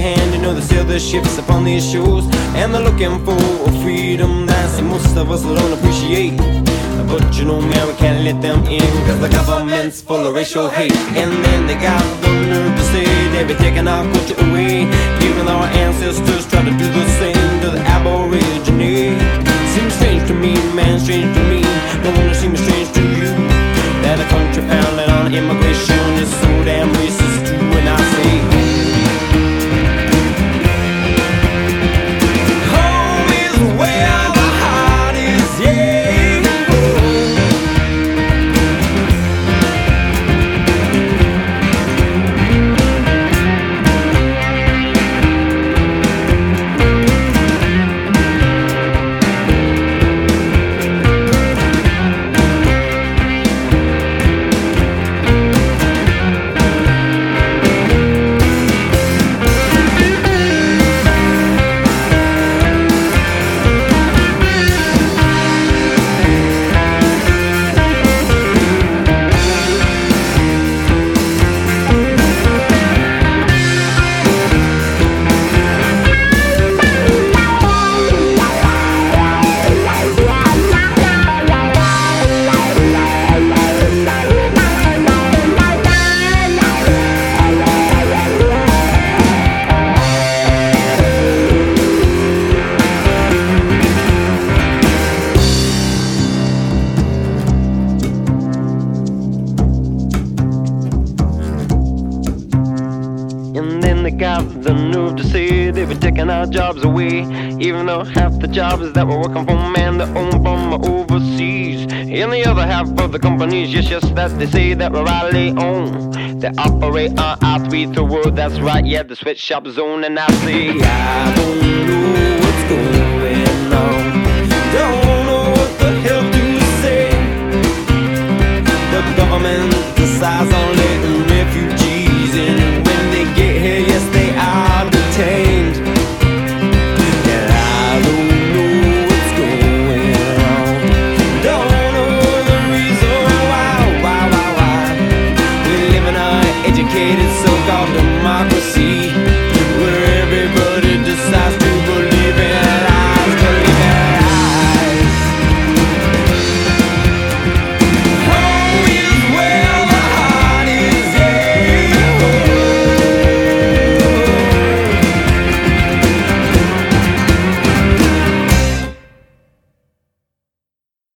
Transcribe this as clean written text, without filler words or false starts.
hand, you know they sail their ships upon these shores, and they're looking for freedom that most of us don't appreciate. But you know, man, we can't let them in, cause the government's full of racial hate. And then they got the nerve to say they'll be taking our culture away, even though our ancestors tried to do the same to the Aborigines. Seems strange to me, man, strange to me. No wonder it seems strange to you that a country founded on immigration is so damn racist too. And I say, home is where the heart is, yeah. And then they got the nerve to say they were taking our jobs away, even though half the jobs that we're working for, man, they're owned from overseas. And the other half of the companies, yes, that they say that we're rightly own, they operate on our 3 through world, that's right, yeah, the sweatshop zone. And I say, I don't know